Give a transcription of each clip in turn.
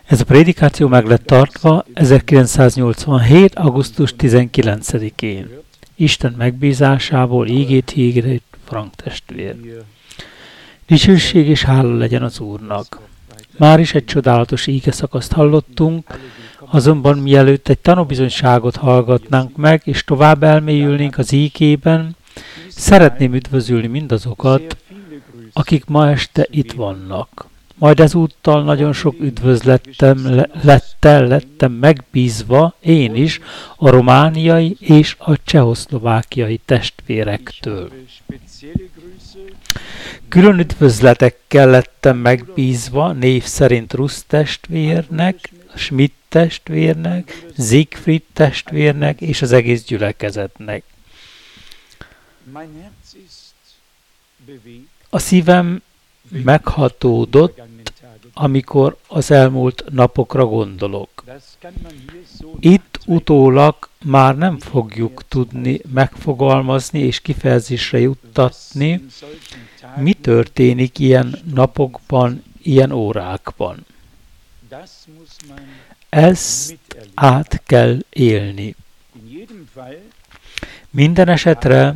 Ez a prédikáció meg lett tartva 1987. augusztus 19-én. Isten megbízásából ígét hígét Frank testvér. Dicsőség és hála legyen az Úrnak. Már is egy csodálatos ígeszakaszt hallottunk, azonban mielőtt egy tanúbizonyságot hallgatnánk meg, és tovább elmélyülnénk az ígében, szeretném üdvözölni mindazokat, akik ma este itt vannak. Majd ezúttal nagyon sok lettem megbízva én is a romániai és a csehszlovákiai testvérektől. Külön üdvözletekkel lettem megbízva név szerint Rusz testvérnek, Schmidt testvérnek, Siegfried testvérnek és az egész gyülekezetnek. A szívem meghatódott, amikor az elmúlt napokra gondolok. Itt utólag már nem fogjuk tudni megfogalmazni és kifejezésre juttatni, mi történik ilyen napokban, ilyen órákban. Ezt át kell élni. Minden esetre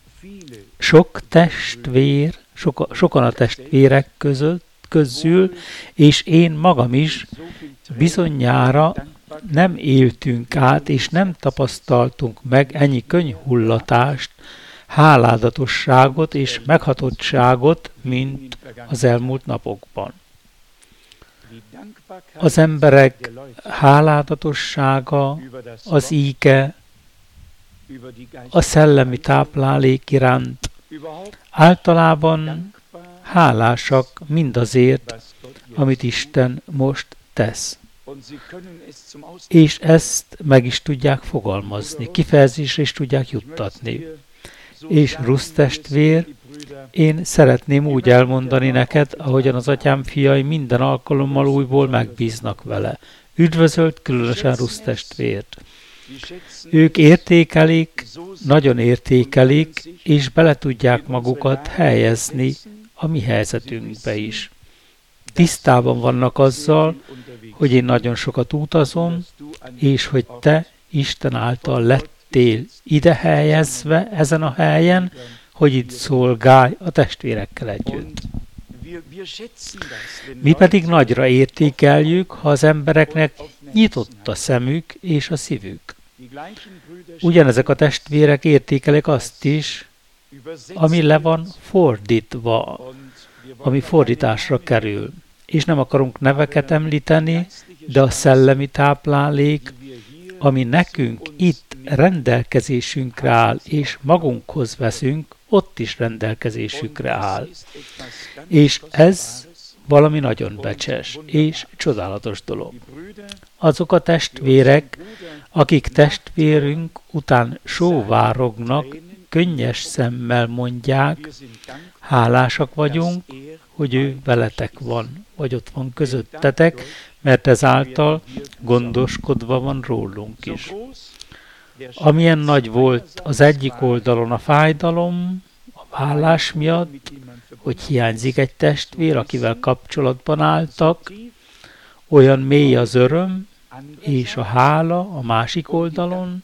sokan a testvérek közül, és én magam is bizonyára nem éltünk át, és nem tapasztaltunk meg ennyi könyhullatást, háládatosságot és meghatottságot, mint az elmúlt napokban. Az emberek háládatossága, az íge, a szellemi táplálék iránt általában hálásak mindazért, amit Isten most tesz. És ezt meg is tudják fogalmazni, kifejezésre is tudják juttatni. És Rusz testvér, én szeretném úgy elmondani neked, ahogyan az atyám fiai minden alkalommal újból megbíznak vele. Üdvözölt különösen Rusz testvért. Ők értékelik, nagyon értékelik, és bele tudják magukat helyezni a mi helyzetünkbe is. Tisztában vannak azzal, hogy én nagyon sokat utazom, és hogy te Isten által lettél ide helyezve ezen a helyen, hogy itt szolgálj a testvérekkel együtt. Mi pedig nagyra értékeljük, ha az embereknek nyitott a szemük és a szívük. Ugyanezek a testvérek értékelik azt is, ami le van fordítva, ami fordításra kerül. És nem akarunk neveket említeni, de a szellemi táplálék, ami nekünk itt rendelkezésünkre áll, és magunkhoz veszünk, ott is rendelkezésükre áll. És ez valami nagyon becses és csodálatos dolog. Azok a testvérek, akik testvérünk után sóvárognak, könnyes szemmel mondják, hálásak vagyunk, hogy ő veletek van, vagy ott van közöttetek, mert ezáltal gondoskodva van rólunk is. Amilyen nagy volt az egyik oldalon a fájdalom, a vállás miatt, hogy hiányzik egy testvér, akivel kapcsolatban álltak, olyan mély az öröm és a hála a másik oldalon,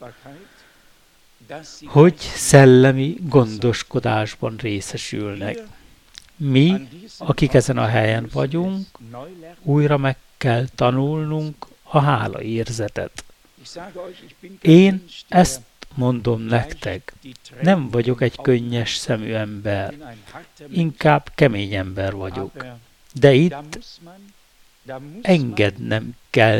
hogy szellemi gondoskodásban részesülnek. Mi, akik ezen a helyen vagyunk, újra meg kell tanulnunk a hálaérzetet. Én ezt mondom nektek, nem vagyok egy könnyes szemű ember, inkább kemény ember vagyok. De itt engednem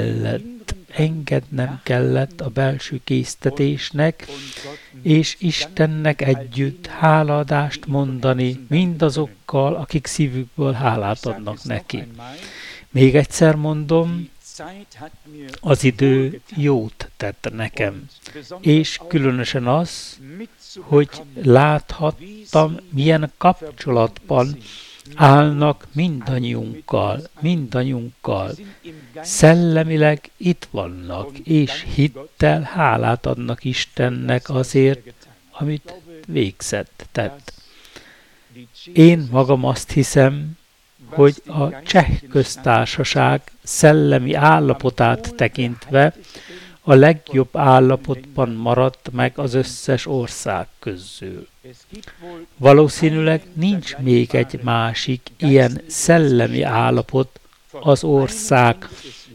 kellett a belső késztetésnek, és Istennek együtt hálaadást mondani mindazokkal, akik szívükből hálát adnak neki. Még egyszer mondom, az idő jót tett nekem, és különösen az, hogy láthattam, milyen kapcsolatban állnak mindannyiunkkal. Szellemileg itt vannak, és hittel hálát adnak Istennek azért, amit tett. Én magam azt hiszem, hogy a Cseh Köztársaság szellemi állapotát tekintve a legjobb állapotban maradt meg az összes ország közül. Valószínűleg nincs még egy másik ilyen szellemi állapot az ország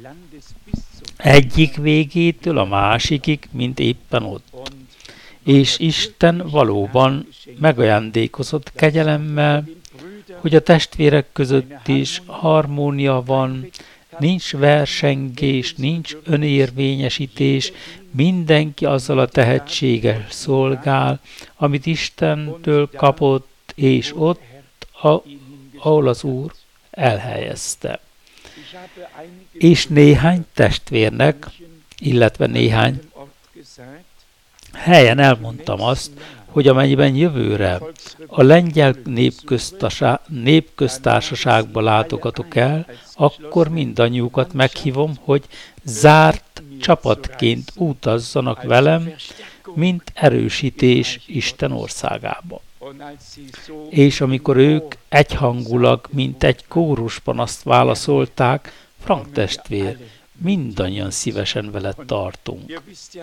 egyik végétől a másikig, mint éppen ott. És Isten valóban megajándékozott kegyelemmel, hogy a testvérek között is harmónia van, nincs versengés, nincs önérvényesítés, mindenki azzal a tehetséggel szolgál, amit Istentől kapott, és ott, ahol az Úr elhelyezte. És néhány testvérnek, illetve néhány helyen elmondtam azt, hogy amennyiben jövőre a lengyel népköztársaságba látogatok el, akkor mindannyiukat meghívom, hogy zárt csapatként utazzanak velem, mint erősítés Isten országába. És amikor ők egyhangulag, mint egy kórusban azt válaszolták, Frank testvér, mindannyian szívesen veled tartunk.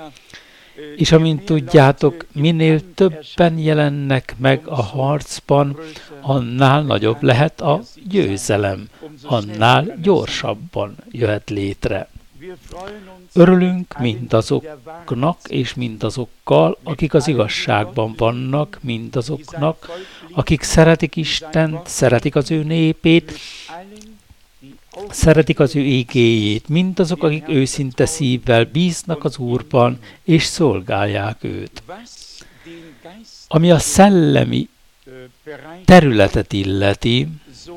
És amint tudjátok, minél többen jelennek meg a harcban, annál nagyobb lehet a győzelem, annál gyorsabban jöhet létre. Örülünk mindazoknak és mindazokkal, akik az igazságban vannak, mindazoknak, akik szeretik Istent, szeretik az ő népét, szeretik az ő igéjét, mindazok, akik őszinte szívvel bíznak az Úrban, és szolgálják őt. Ami a szellemi területet illeti,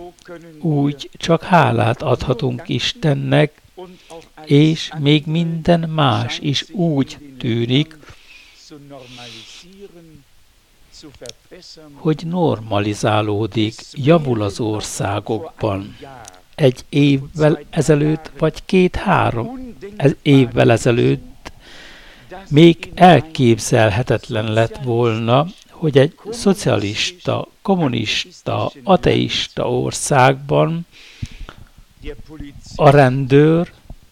úgy csak hálát adhatunk Istennek, és még minden más is úgy tűnik, hogy normalizálódik, javul az országokban. Egy évvel ezelőtt, vagy 2-3 évvel ezelőtt még elképzelhetetlen lett volna, hogy egy szocialista, kommunista, ateista országban a rendőr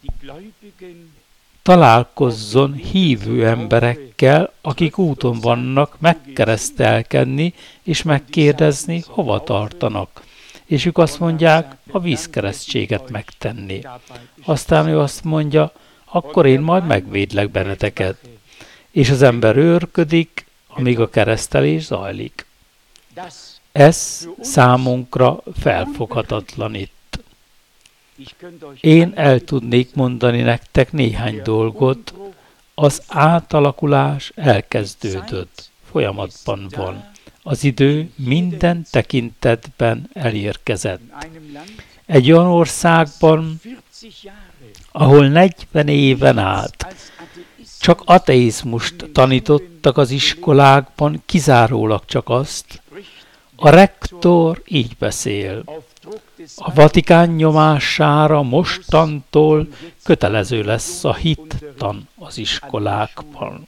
találkozzon hívő emberekkel, akik úton vannak megkeresztelkedni és megkérdezni, hova tartanak. És ők azt mondják, a vízkeresztséget megtenni. Aztán ő azt mondja, akkor én majd megvédlek benneteket. És az ember őrködik, amíg a keresztelés zajlik. Ez számunkra felfoghatatlan itt. Én el tudnék mondani nektek néhány dolgot, az átalakulás elkezdődött, folyamatban van. Az idő minden tekintetben elérkezett. Egy olyan országban, ahol 40 éven át csak ateizmust tanítottak az iskolákban, kizárólag csak azt, a rektor így beszél. A Vatikán nyomására mostantól kötelező lesz a hittan az iskolákban.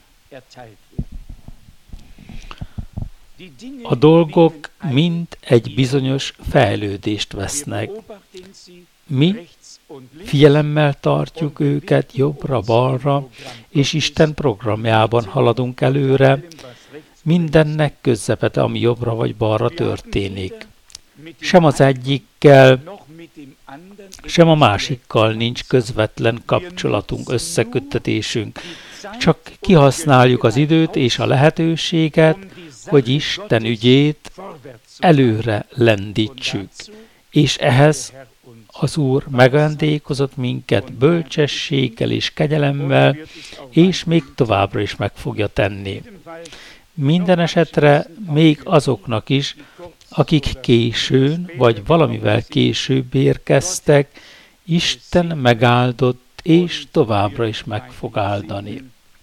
A dolgok mind egy bizonyos fejlődést vesznek. Mi figyelemmel tartjuk őket jobbra-balra, és Isten programjában haladunk előre, mindennek közepete, ami jobbra vagy balra történik. Sem az egyikkel, sem a másikkal nincs közvetlen kapcsolatunk, összeköttetésünk. Csak kihasználjuk az időt és a lehetőséget, hogy Isten ügyét előre lendítsük. És ehhez az Úr megajándékozott minket bölcsességgel és kegyelemmel, és még továbbra is meg fogja tenni. Minden esetre még azoknak is, akik későn, vagy valamivel később érkeztek, Isten megáldott, és továbbra is meg fog áldani.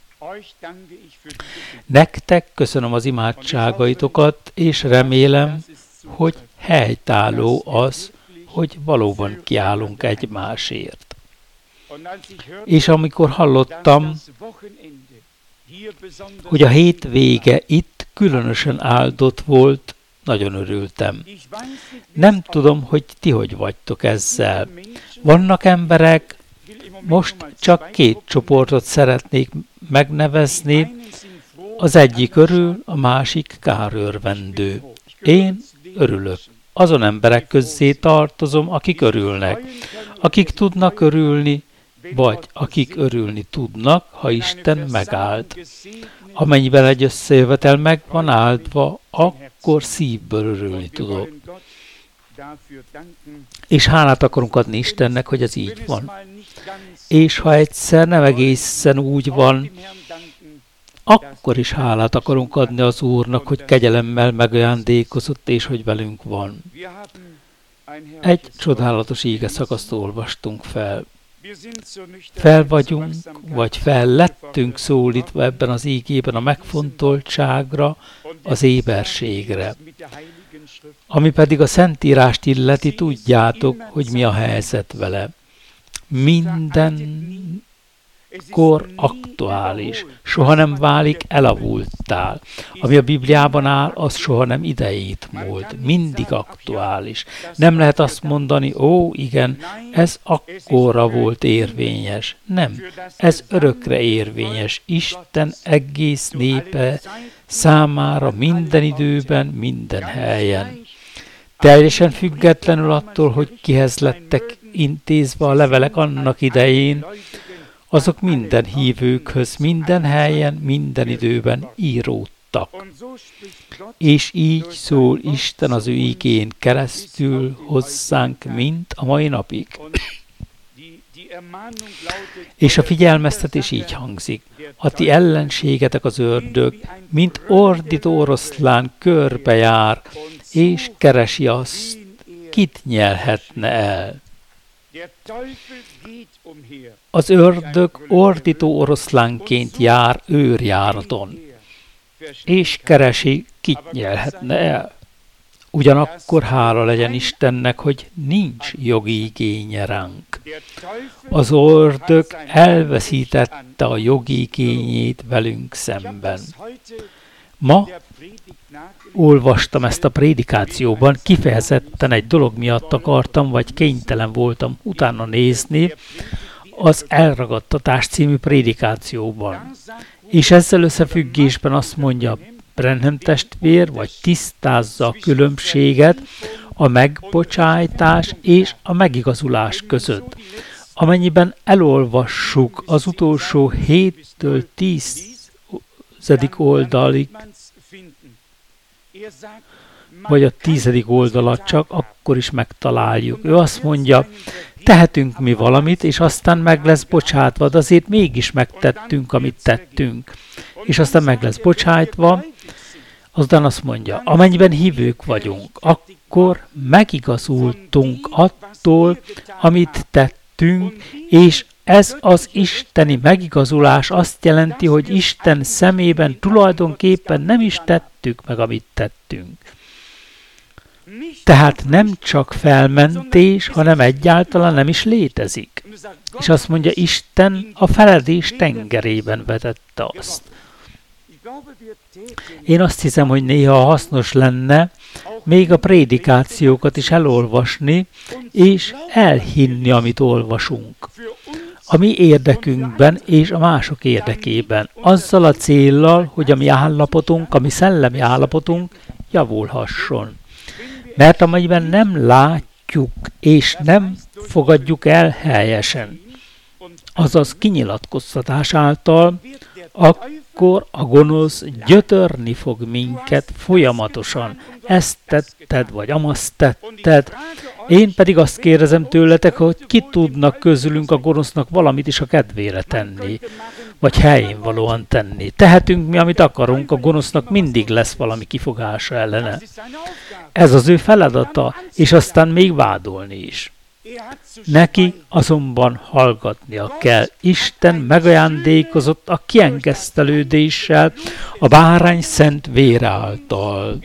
Nektek köszönöm az imádságaitokat, és remélem, hogy helytálló az, hogy valóban kiállunk egymásért. És amikor hallottam, hogy a hétvége itt különösen áldott volt, nagyon örültem. Nem tudom, hogy ti hogy vagytok ezzel. Vannak emberek, most csak 2 csoportot szeretnék megnevezni, az egyik örül, a másik kárőrvendő. Én örülök. Azon emberek közé tartozom, akik örülnek. Akik tudnak örülni, vagy akik örülni tudnak, ha Isten megáld. Amennyiben egy összejövetel meg van áldva, akkor szívből örülni tudok. És hálát akarunk adni Istennek, hogy ez így van. És ha egyszer nem egészen úgy van, akkor is hálát akarunk adni az Úrnak, hogy kegyelemmel megajándékozott, és hogy velünk van. Egy csodálatos ígeszakaszt olvastunk fel. Fel vagyunk, vagy fel lettünk szólítva ebben az ígében a megfontoltságra, az éberségre. Ami pedig a Szentírást illeti, tudjátok, hogy mi a helyzet vele. Mindenkor aktuális, soha nem válik elavulttá. Ami a Bibliában áll, az soha nem idejét múlt, mindig aktuális. Nem lehet azt mondani, ó, igen, ez akkorra volt érvényes. Nem, ez örökre érvényes. Isten egész népe számára minden időben, minden helyen. Teljesen függetlenül attól, hogy kihez lettek intézve a levelek annak idején, azok minden hívőkhöz, minden helyen, minden időben íródtak. És így szól Isten az ő igén keresztül hozzánk, mint a mai napig. És a figyelmeztetés így hangzik. A ti ellenségetek az ördög, mint ordító oroszlán körbejár, és keresi azt, kit nyelhetne el. Az ördög ordító oroszlánként jár őrjáraton, és keresi, kit nyelhetne el. Ugyanakkor hála legyen Istennek, hogy nincs jogi igénye ránk. Az ördög elveszítette a jogi igényét velünk szemben. Ma olvastam ezt a prédikációban, kifejezetten egy dolog miatt akartam, vagy kénytelen voltam utána nézni az Elragadtatás című prédikációban. És ezzel összefüggésben azt mondja, Branham testvér, vagy tisztázza a különbséget a megbocsájtás és a megigazulás között. Amennyiben elolvassuk az utolsó 7-től 10. oldalig, vagy a 10. oldalat csak, akkor is megtaláljuk. Ő azt mondja, tehetünk mi valamit, és aztán meg lesz bocsátva, de azért mégis megtettünk, amit tettünk. És aztán meg lesz bocsájtva, aztán azt mondja, amennyiben hívők vagyunk, akkor megigazultunk attól, amit tettünk, és ez az isteni megigazulás azt jelenti, hogy Isten szemében tulajdonképpen nem is tettük meg, amit tettünk. Tehát nem csak felmentés, hanem egyáltalán nem is létezik. És azt mondja, Isten a feledés tengerében vetette azt. Én azt hiszem, hogy néha hasznos lenne még a prédikációkat is elolvasni, és elhinni, amit olvasunk. A mi érdekünkben és a mások érdekében. Azzal a céllal, hogy a mi állapotunk, a mi szellemi állapotunk javulhasson. Mert amennyiben nem látjuk és nem fogadjuk el helyesen, azaz kinyilatkoztatás által, akkor a gonosz gyötörni fog minket folyamatosan. Ezt tetted, vagy amazt tetted. Én pedig azt kérdezem tőletek, hogy ki tudnak közülünk a gonosznak valamit is a kedvére tenni, vagy helyén valóan tenni. Tehetünk mi, amit akarunk, a gonosznak mindig lesz valami kifogása ellene. Ez az ő feladata, és aztán még vádolni is. Neki azonban hallgatnia kell. Isten megajándékozott a kiengesztelődéssel, a bárány szent vére által.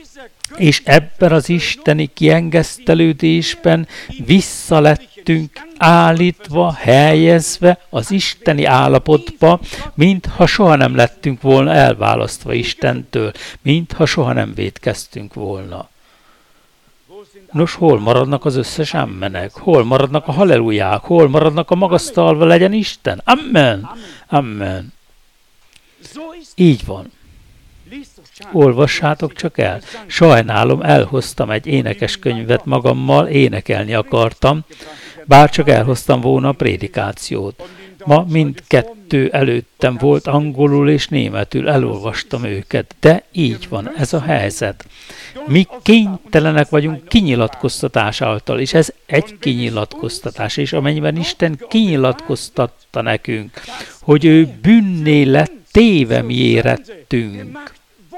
És ebben az isteni kiengesztelődésben visszalettünk állítva, helyezve az isteni állapotba, mintha soha nem lettünk volna elválasztva Istentől, mintha soha nem vétkeztünk volna. Nos, hol maradnak az összes ammenek? Hol maradnak a halleluják? Hol maradnak a magasztalva legyen Isten? Amen! Amen! Így van. Olvassátok csak el. Sajnálom, elhoztam egy énekeskönyvet magammal, énekelni akartam, bár csak elhoztam volna a prédikációt. Ma mindkettő előttem volt, angolul és németül, elolvastam őket, de így van, ez a helyzet. Mi kénytelenek vagyunk kinyilatkoztatás által, és ez egy kinyilatkoztatás, és amennyiben Isten kinyilatkoztatta nekünk, hogy ő bűnné lett téve mi érettünk,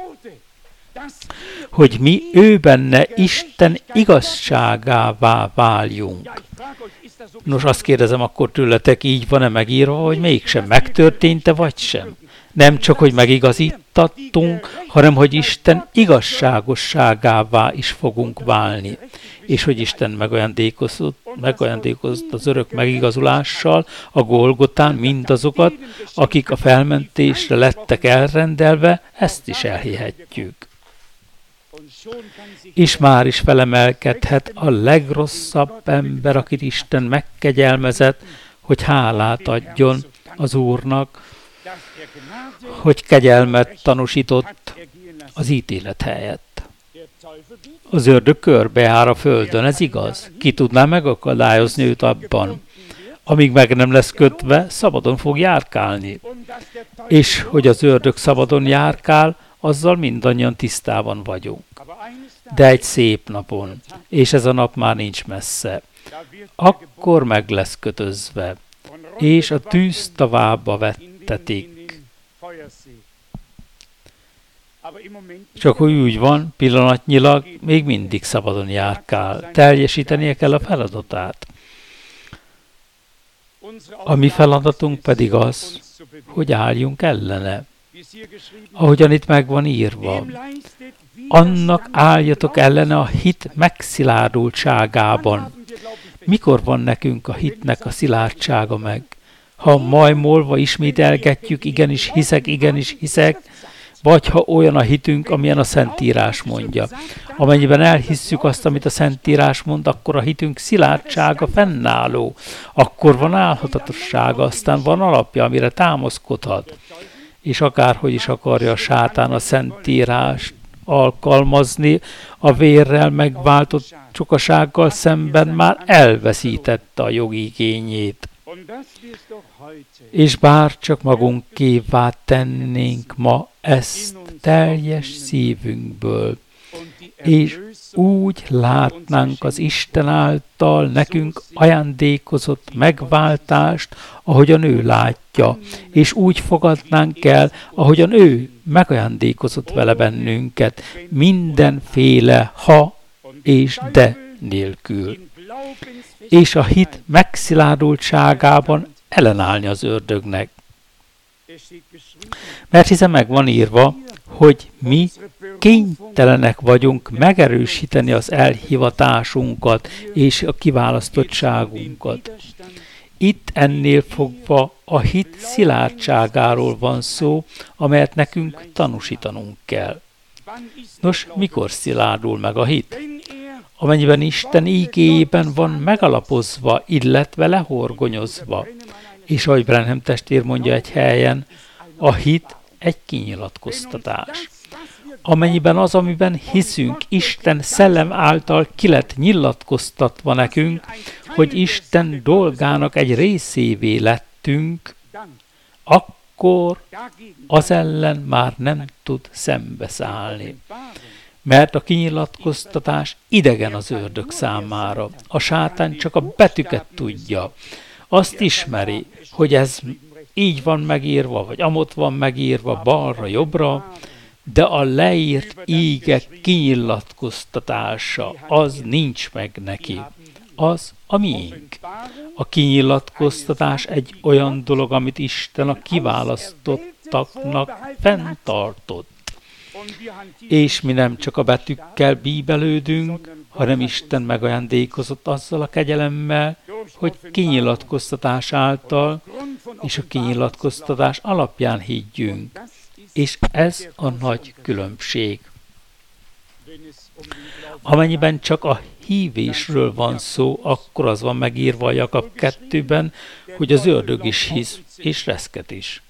hogy mi ő benne Isten igazságává váljunk. Nos, azt kérdezem akkor tőletek, így van-e megírva, vagy mégsem? Megtörtént-e, vagy sem? Nem csak, hogy megigazítattunk, hanem, hogy Isten igazságosságává is fogunk válni. És hogy Isten megajándékozott az örök megigazulással a Golgotán mindazokat, akik a felmentésre lettek elrendelve, ezt is elhihetjük. És már is felemelkedhet a legrosszabb ember, akit Isten megkegyelmezett, hogy hálát adjon az Úrnak, hogy kegyelmet tanúsított az ítélet helyett. Az ördög körbejár a földön, ez igaz? Ki tudná megakadályozni őt abban? Amíg meg nem lesz kötve, szabadon fog járkálni. És hogy az ördög szabadon járkál, azzal mindannyian tisztában vagyunk. De egy szép napon, és ez a nap már nincs messze, akkor meg lesz kötözve, és a tűz tavába vettetik. Csak hogy úgy van, pillanatnyilag még mindig szabadon járkál, teljesítenie kell a feladatát. A mi feladatunk pedig az, hogy álljunk ellene. Ahogyan itt meg van írva, annak álljatok ellene a hit megszilárdultságában. Mikor van nekünk a hitnek a szilárdsága meg? Ha majmolva ismételgetjük, igenis hiszek, vagy ha olyan a hitünk, amilyen a Szentírás mondja. Amennyiben elhisszük azt, amit a Szentírás mond, akkor a hitünk szilárdsága fennálló. Akkor van állhatatossága, aztán van alapja, amire támaszkodhat. És akárhogy is akarja a sátán a Szentírást alkalmazni, a vérrel megváltott csokasággal szemben már elveszítette a jogigényét. És bár csak magunkévá tennénk ma ezt teljes szívünkből, és úgy látnánk az Isten által nekünk ajándékozott megváltást, ahogyan ő látja, és úgy fogadnánk el, ahogyan ő megajándékozott vele bennünket, mindenféle ha és de nélkül. És a hit megszilárdultságában ellenállni az ördögnek. Mert hiszen meg van írva, hogy mi kénytelenek vagyunk megerősíteni az elhivatásunkat és a kiválasztottságunkat. Itt ennél fogva a hit szilárdságáról van szó, amelyet nekünk tanúsítanunk kell. Nos, mikor szilárdul meg a hit? Amennyiben Isten ígéjében van megalapozva, illetve lehorgonyozva. És ahogy Branham testvér mondja egy helyen, a hit egy kinyilatkoztatás. Amennyiben az, amiben hiszünk, Isten szellem által ki lett nyilatkoztatva nekünk, hogy Isten dolgának egy részévé lettünk, akkor az ellen már nem tud szembeszállni. Mert a kinyilatkoztatás idegen az ördög számára. A sátán csak a betűket tudja. Azt ismeri, hogy ez így van megírva, vagy amott van megírva, balra, jobbra, de a leírt ígek kinyilatkoztatása, az nincs meg neki. Az a miénk. A kinyilatkoztatás egy olyan dolog, amit Isten a kiválasztottaknak fenntartott. és mi nem csak a betűkkel bíbelődünk, hanem Isten megajándékozott azzal a kegyelemmel, hogy kinyilatkoztatás által és a kinyilatkoztatás alapján higgyünk. És ez a nagy különbség. Amennyiben csak a hívésről van szó, akkor az van megírva a Jakab 2-ben, hogy az ördög is hisz, és reszket is.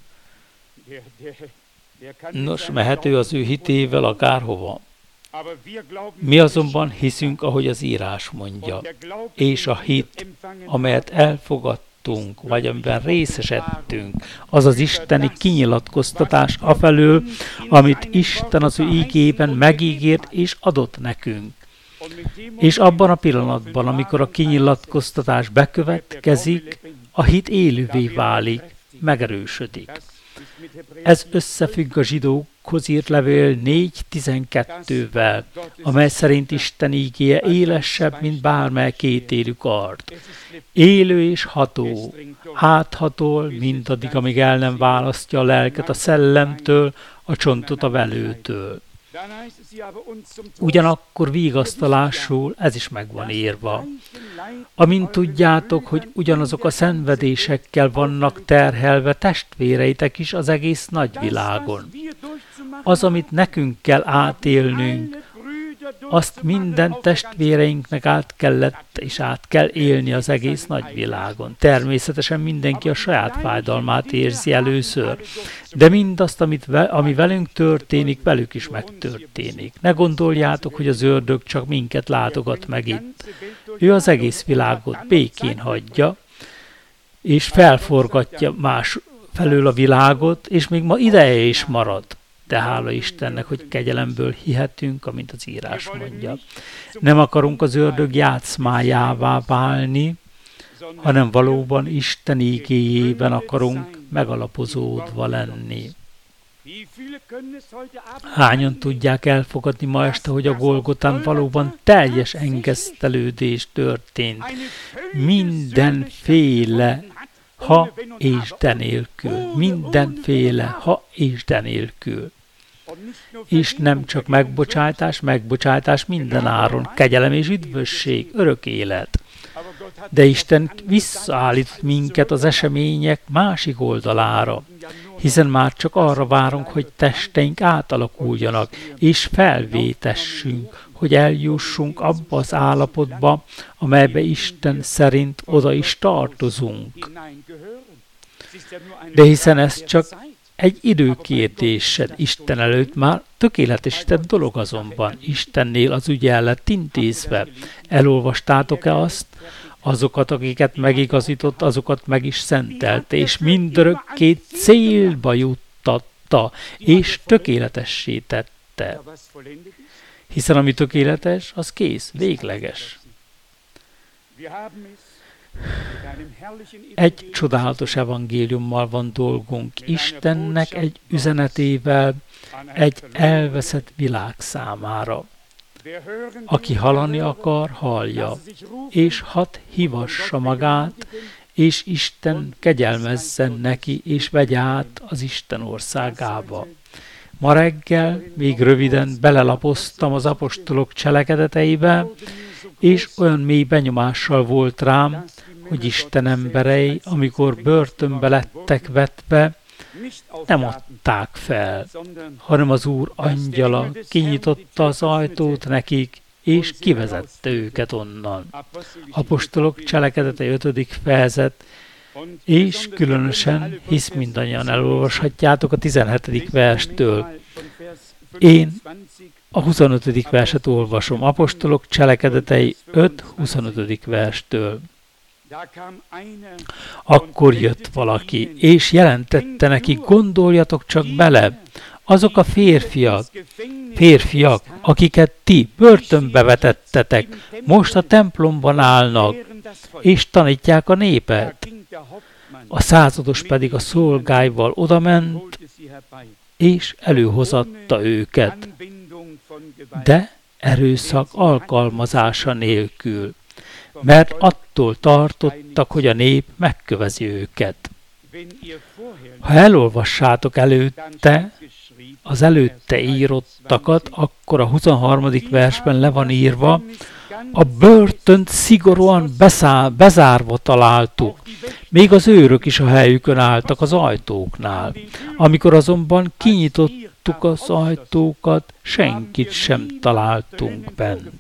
Nos, mehet ő az ő hitével akárhova. Mi azonban hiszünk, ahogy az írás mondja, és a hit, amelyet elfogadtunk, vagy amiben részesedtünk, az az isteni kinyilatkoztatás afelől, amit Isten az ő ígében megígért és adott nekünk. És abban a pillanatban, amikor a kinyilatkoztatás bekövetkezik, a hit élővé válik, megerősödik. Ez összefügg a zsidókhoz írt levél 4.12-vel, amely szerint Isten ígéje élesebb, mint bármely kétélű kard. Élő és ható, áthatol mindaddig, amíg el nem választja a lelket a szellemtől, a csontot a velőtől. Ugyanakkor vigasztalásul ez is meg van írva. Amint tudjátok, hogy ugyanazok a szenvedésekkel vannak terhelve testvéreitek is az egész nagyvilágon. Az, amit nekünk kell átélnünk, azt minden testvéreinknek át kellett és át kell élni az egész nagyvilágon. Természetesen mindenki a saját fájdalmát érzi először, de mindazt, ami velünk történik, velük is megtörténik. Ne gondoljátok, hogy az ördög csak minket látogat meg itt. Ő az egész világot békén hagyja, és felforgatja más felől a világot, és még ma ideje is marad. De hála Istennek, hogy kegyelemből hihetünk, amint az írás mondja. Nem akarunk az ördög játszmájává válni, hanem valóban Isten ígéjében akarunk megalapozódva lenni. Hányan tudják elfogadni ma este, hogy a Golgotán valóban teljes engesztelődés történt? Mindenféle ha és de nélkül. Mindenféle ha és de nélkül. És nem csak megbocsátás minden áron, kegyelem és üdvösség, örök élet. De Isten visszaállít minket az események másik oldalára, hiszen már csak arra várunk, hogy testeink átalakuljanak, és felvétessünk, hogy eljussunk abba az állapotba, amelybe Isten szerint oda is tartozunk. De hiszen ez csak egy időkérdése, Isten előtt már tökéletesített dolog azonban, Istennél az ügy el lett intézve. Elolvastátok-e azt? Azokat, akiket megigazított, azokat meg is szentelte, és mindörökké célba juttatta, és tökéletessé tette. Hiszen ami tökéletes, az kész, végleges. Egy csodálatos evangéliummal van dolgunk, Istennek egy üzenetével, egy elveszett világ számára. Aki hallani akar, hallja, és hadd hívassa magát, és Isten kegyelmezzen neki, és vegye át az Isten országába. Ma reggel még röviden belelapoztam az apostolok cselekedeteibe, és olyan mély benyomással volt rám, hogy Isten emberei, amikor börtönbe lettek vetve, nem adták fel, hanem az Úr angyala kinyitotta az ajtót nekik, és kivezette őket onnan. Apostolok cselekedete 5. fejezet, és különösen, hisz mindannyian elolvashatjátok a 17. verstől. Én a 25. verset olvasom, Apostolok cselekedetei 5. 25. verstől. Akkor jött valaki, és jelentette neki, gondoljatok csak bele, azok a férfiak, akiket ti börtönbe vetettetek, most a templomban állnak, és tanítják a népet. A százados pedig a szolgáival odament, és előhozatta őket, de erőszak alkalmazása nélkül, mert attól tartottak, hogy a nép megkövezi őket. Ha elolvassátok előtte az előtte írottakat, akkor a 23. versben le van írva, a börtönt szigorúan bezárva találtuk, még az őrök is a helyükön álltak az ajtóknál. Amikor azonban kinyitottuk az ajtókat, senkit sem találtunk bent.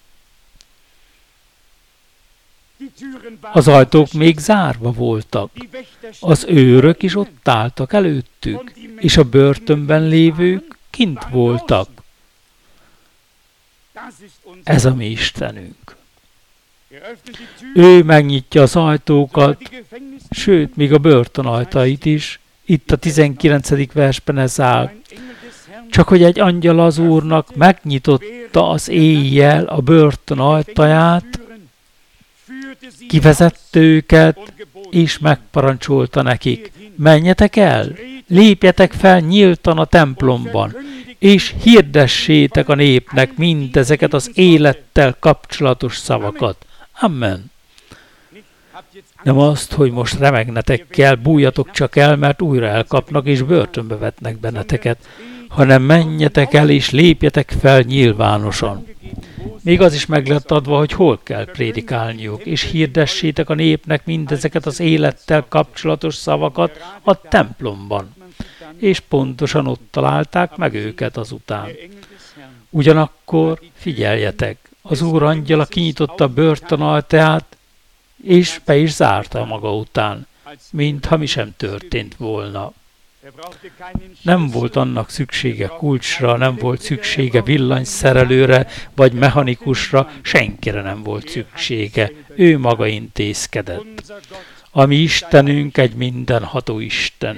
Az ajtók még zárva voltak, az őrök is ott álltak előttük, és a börtönben lévők kint voltak. Ez a mi Istenünk. Ő megnyitja az ajtókat, sőt, még a börtön ajtajait is. Itt a 19. versben ez áll. Csak hogy egy angyal az Úrnak megnyitotta az éjjel a börtön ajtaját, kivezette őket, és megparancsolta nekik, menjetek el, lépjetek fel nyíltan a templomban, és hirdessétek a népnek mindezeket az élettel kapcsolatos szavakat. Amen. Nem azt, hogy most remegnetek kell, bújjatok csak el, mert újra elkapnak és börtönbe vetnek benneteket, hanem menjetek el és lépjetek fel nyilvánosan. Még az is meg lett adva, hogy hol kell prédikálniuk, és hirdessétek a népnek mindezeket az élettel kapcsolatos szavakat a templomban. És pontosan ott találták meg őket azután. Ugyanakkor figyeljetek, az Úr angyala kinyitotta a börtön ajtaját, és be is zárta maga után, mintha mi sem történt volna. Nem volt annak szüksége kulcsra, nem volt szüksége villanyszerelőre, vagy mechanikusra, senkire nem volt szüksége. Ő maga intézkedett. A mi Istenünk egy mindenható Isten.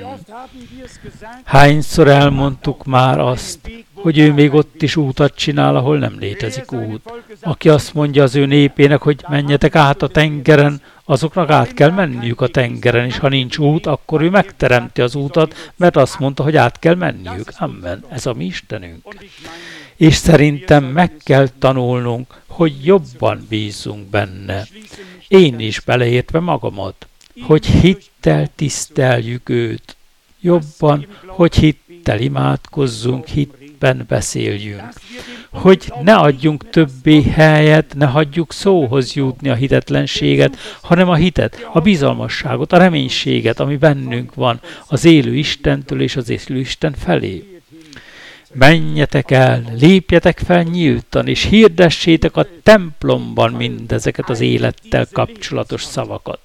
Hányszor elmondtuk már azt, hogy ő még ott is útat csinál, ahol nem létezik út. Aki azt mondja az ő népének, hogy menjetek át a tengeren, azoknak át kell menniük a tengeren, és ha nincs út, akkor ő megteremti az útat, mert azt mondta, hogy át kell menniük. Amen. Ez a mi Istenünk. És szerintem meg kell tanulnunk, hogy jobban bízzunk benne. Én is beleértve magamat, hogy hittel tiszteljük őt. Jobban, hogy hittel imádkozzunk, hitben beszéljünk. Hogy ne adjunk többé helyet, ne hagyjuk szóhoz jutni a hitetlenséget, hanem a hitet, a bizalmasságot, a reménységet, ami bennünk van, az élő Istentől és az élő Isten felé. Menjetek el, lépjetek fel nyíltan, és hirdessétek a templomban mindezeket az élettel kapcsolatos szavakat.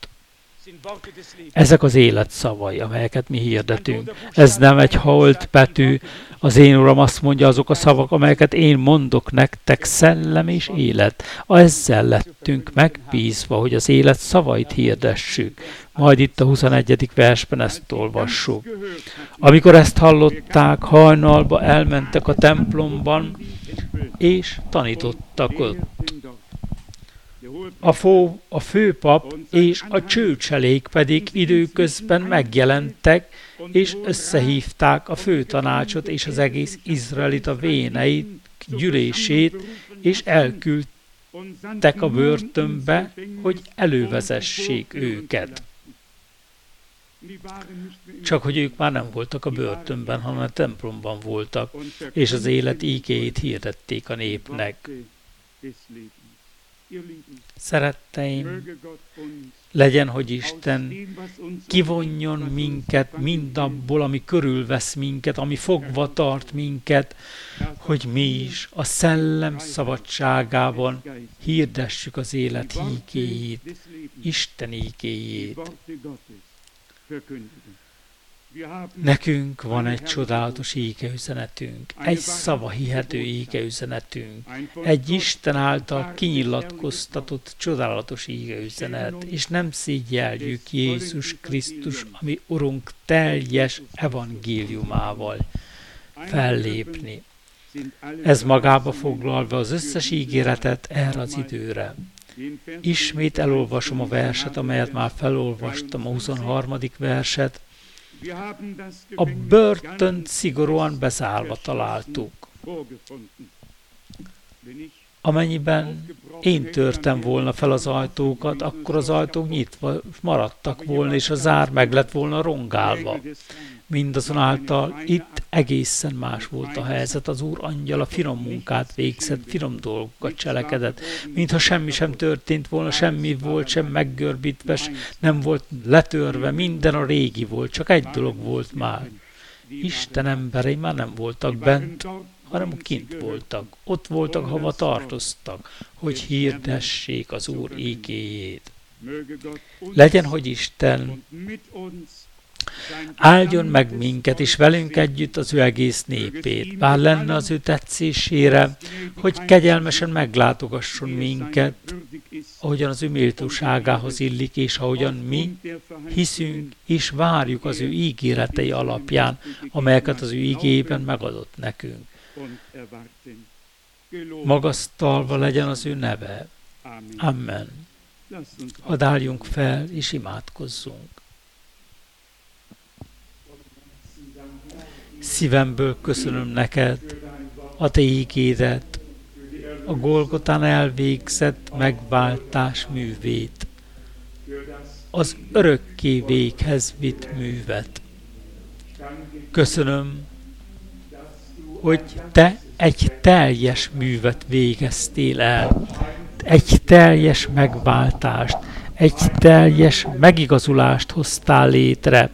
Ezek az élet szavai, amelyeket mi hirdetünk. Ez nem egy holt betű. Az én Uram azt mondja, azok a szavak, amelyeket én mondok nektek, szellem és élet. Ezzel lettünk megbízva, hogy az élet szavait hirdessük. Majd itt a 21. versben ezt olvassuk. Amikor ezt hallották, hajnalba elmentek a templomban, és tanítottak ott. A főpap és a csőcselék pedig időközben megjelentek, és összehívták a főtanácsot és az egész izraelita vénei gyűlését, és elküldtek a börtönbe, hogy elővezessék őket. Csak hogy ők már nem voltak a börtönben, hanem a templomban voltak, és az élet ígéjét hirdették a népnek. Szeretteim, legyen, hogy Isten kivonjon minket mindabból, ami körülvesz minket, ami fogva tart minket, hogy mi is a szellem szabadságában hirdessük az élet ígéjét, Isten ígéjét. Nekünk van egy csodálatos ígeüzenetünk, egy szava hihető ígeüzenetünk, egy Isten által kinyilatkoztatott csodálatos ígeüzenet, és nem szégyeljük Jézus Krisztus, ami Urunk teljes evangéliumával fellépni. Ez magába foglalva az összes ígéretet erre az időre. Ismét elolvasom a verset, amelyet már felolvastam, a 23. verset. A börtönt szigorúan bezárva találtuk. Amennyiben én törtem volna fel az ajtókat, akkor az ajtók nyitva maradtak volna, és a zár meg lett volna rongálva. Mindazonáltal itt egészen más volt a helyzet. Az Úr angyala finom munkát végzett, finom dolgokat cselekedett, mintha semmi sem történt volna, semmi volt sem meggörbítve, nem volt letörve, minden a régi volt, csak egy dolog volt már. Isten emberei már nem voltak bent, hanem kint voltak. Ott voltak, hova tartoztak, hogy hirdessék az Úr ígéjét. Legyen, hogy Isten áldjon meg minket, és velünk együtt az ő egész népét. Bár lenne az ő tetszésére, hogy kegyelmesen meglátogasson minket, ahogyan az ő méltóságához illik, és ahogyan mi hiszünk és várjuk az ő ígéretei alapján, amelyeket az ő ígéjében megadott nekünk. Magasztalva legyen az ő neve. Amen. Hadd álljunk fel és imádkozzunk. Szívemből köszönöm neked a te ígédet, a Golgotán elvégzett megváltás művét, az örökké véghez vitt művet. Köszönöm, hogy te egy teljes művet végeztél el, egy teljes megváltást, egy teljes megigazulást hoztál létre,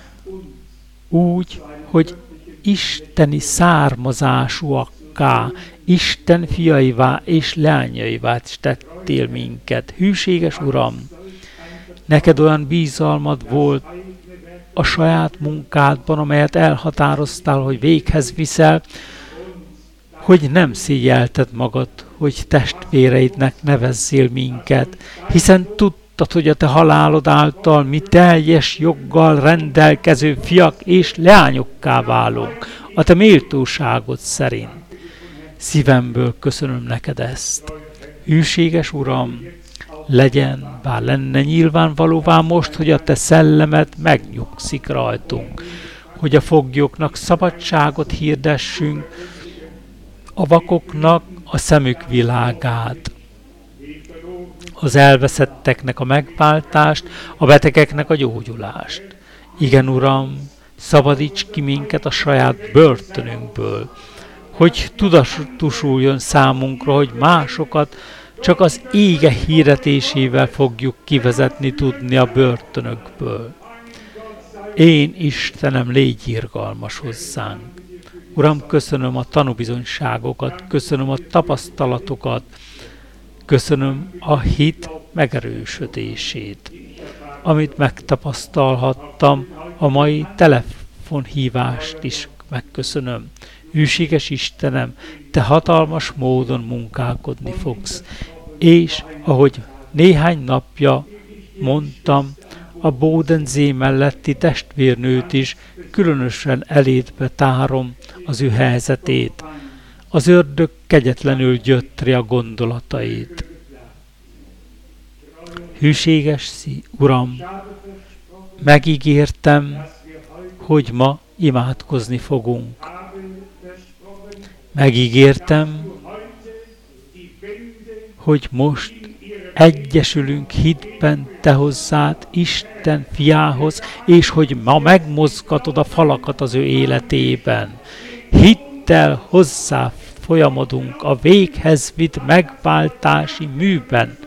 úgy, hogy isteni származásúakká, Isten fiaivá és leányaivá tettél minket. Hűséges Uram, neked olyan bízalmad volt a saját munkádban, amelyet elhatároztál, hogy véghez viszel, hogy nem szégyelted magad, hogy testvéreidnek nevezzél minket, hiszen tudtad, hogy a te halálod által mi teljes joggal rendelkező fiak és leányokká válunk, a te méltóságod szerint. Szívemből köszönöm neked ezt. Hűséges Uram, legyen, bár lenne nyilvánvalóvá most, hogy a te szellemed megnyugszik rajtunk, hogy a foglyoknak szabadságot hirdessünk, a vakoknak a szemük világát, az elveszetteknek a megváltást, a betegeknek a gyógyulást. Igen, Uram, szabadíts ki minket a saját börtönünkből, hogy tudatosuljon számunkra, hogy másokat csak az ége hirdetésével fogjuk kivezetni tudni a börtönökből. Én, Istenem, légy irgalmas hozzánk. Uram, köszönöm a tanúbizonyságokat, köszönöm a tapasztalatokat, köszönöm a hit megerősödését, amit megtapasztalhattam, a mai telefonhívást is megköszönöm. Hűséges Istenem, te hatalmas módon munkálkodni fogsz, és ahogy néhány napja mondtam, a Bodensee melletti testvérnőt is különösen elétbe tárom az ő helyzetét. Az ördög kegyetlenül gyötri a gondolatait. Hűséges Uram, megígértem, hogy ma imádkozni fogunk. Megígértem, hogy most egyesülünk hitben te hozzád, Isten fiához, és hogy ma megmozgatod a falakat az ő életében. Hittel hozzá folyamodunk a véghez vitt megváltási műben.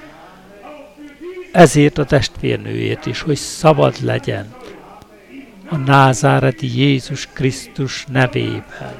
Ezért a testvérnőért is, hogy szabad legyen a názáreti Jézus Krisztus nevében.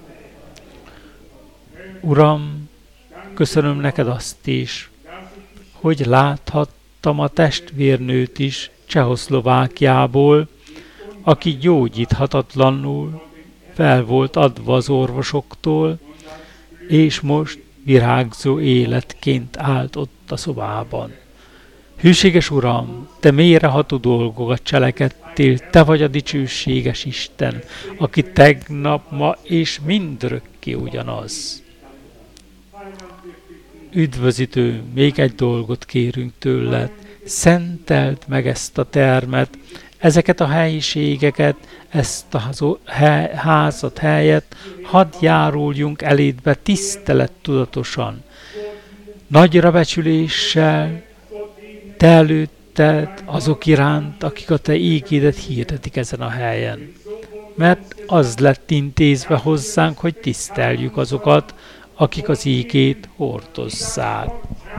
Uram, köszönöm neked azt is, hogy láthattam a testvérnőt is Csehszlovákiából, aki gyógyíthatatlanul fel volt adva az orvosoktól, és most virágzó életként állt ott a szobában. Hűséges Uram, te mélyreható dolgokat cselekedtél, te vagy a dicsőséges Isten, aki tegnap, ma és mindörökké ugyanaz. Üdvözítő, még egy dolgot kérünk tőled, szenteld meg ezt a termet, ezeket a helyiségeket, ezt a házat, helyet, hadd járuljunk elédbe tisztelettudatosan, nagyra becsüléssel, te előtted azok iránt, akik a te ígédet hirdetik ezen a helyen. mert az lett intézve hozzánk, hogy tiszteljük azokat, akik az ígét hordozzák.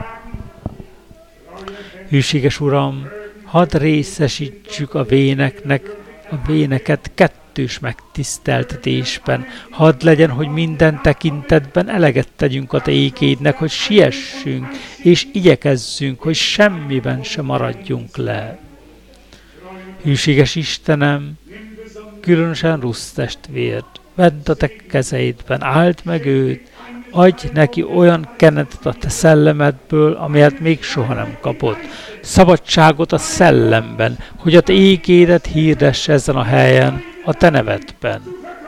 Hűséges Uram, hadd részesítsük a véneket kettős megtiszteltetésben. Hadd legyen, hogy minden tekintetben eleget tegyünk a Te ígédnek, hogy siessünk, és igyekezzünk, hogy semmiben se maradjunk le. Hűséges Istenem, különösen Rusz testvért, vedd a Te kezeidben, áld meg őt, adj neki olyan kenetet a Te szellemedből, amelyet még soha nem kapott. Szabadságot a szellemben, hogy a Te ígédet hirdesse ezen a helyen, a Te nevedben.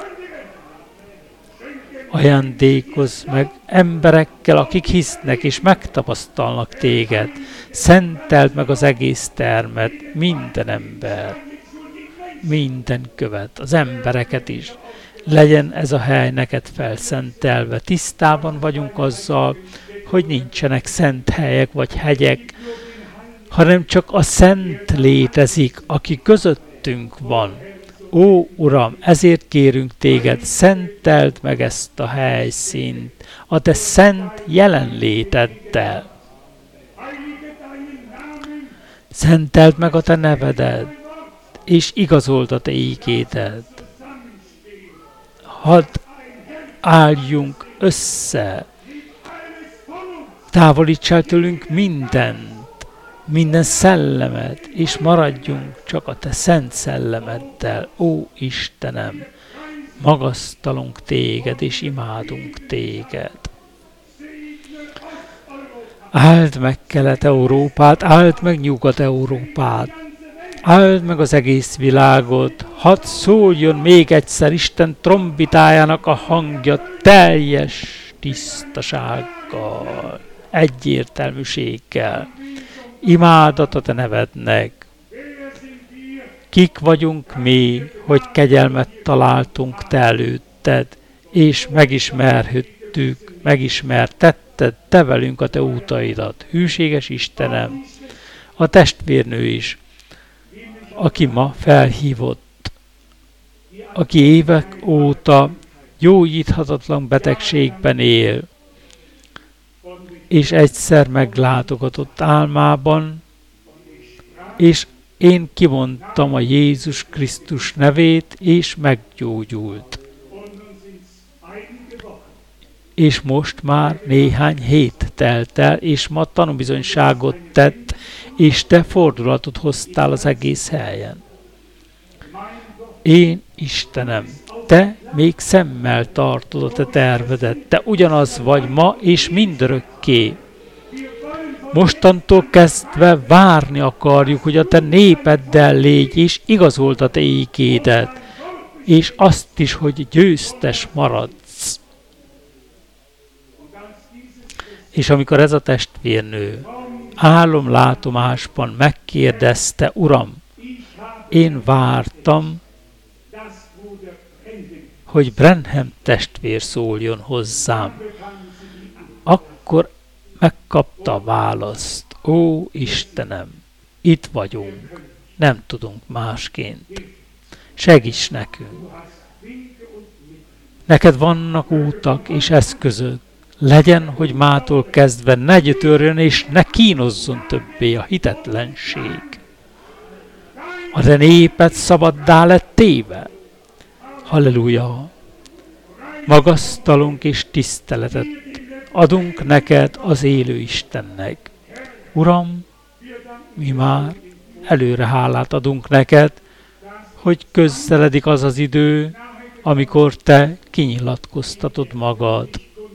Ajándékozz meg emberekkel, akik hisznek és megtapasztalnak Téged. Szenteld meg az egész termet, minden ember, minden követ, az embereket is. Legyen ez a hely neked felszentelve. Tisztában vagyunk azzal, hogy nincsenek szent helyek vagy hegyek, hanem csak a szent létezik, aki közöttünk van. Ó, Uram, ezért kérünk Téged, szenteld meg ezt a helyszínt a Te szent jelenléteddel. Szenteld meg a Te nevedet, és igazold a Te ígédet. Hadd álljunk össze, távolíts el tőlünk minden szellemet, és maradjunk csak a Te szent szellemeddel. Ó Istenem, magasztalunk Téged, és imádunk Téged. Áld meg Kelet-Európát, áld meg Nyugat-Európát, áld meg az egész világot, hadd szóljon még egyszer Isten trombitájának a hangja teljes tisztasággal, egyértelműséggel. Imádat a Te nevednek. Kik vagyunk mi, hogy kegyelmet találtunk Te előtted, és megismertetted Te velünk a Te útaidat. Hűséges Istenem, a testvérnő is, aki ma felhívott, aki évek óta gyógyíthatatlan betegségben él, és egyszer meglátogatott álmában, és én kimondtam a Jézus Krisztus nevét, és meggyógyult. És most már néhány hét telt el, és ma tanúbizonyságot tett, és Te fordulatot hoztál az egész helyen. Én, Istenem, Te még szemmel tartod a Te tervedet, Te ugyanaz vagy ma és mindörökké. Mostantól kezdve várni akarjuk, hogy a Te népeddel légy, és igazold a Te ígédet, és azt is, hogy győztes maradsz. És amikor ez a testvérnő álomlátomásban megkérdezte, Uram, én vártam, hogy Branham testvér szóljon hozzám, akkor megkapta a választ. Ó, Istenem, itt vagyunk, nem tudunk másként. Segíts nekünk. Neked vannak útak és eszközök. Legyen, hogy mától kezdve ne gyötörjön és ne kínozzon többé a hitetlenség. A Te néped szabaddá lett téve. Halleluja! Magasztalunk és tiszteletet adunk neked, az élő Istennek. Uram, mi már előre hálát adunk neked, hogy közeledik az az idő, amikor Te kinyilatkoztatod magad.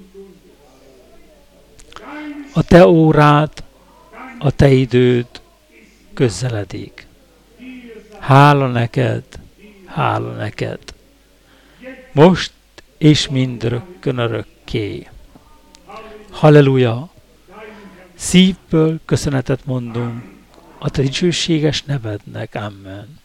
A Te órád, a Te időd közeledik. Hála neked, hála neked. Most és mindörökkön örökké. Halleluja! Szívből köszönetet mondunk a Te dicsőséges nevednek. Amen.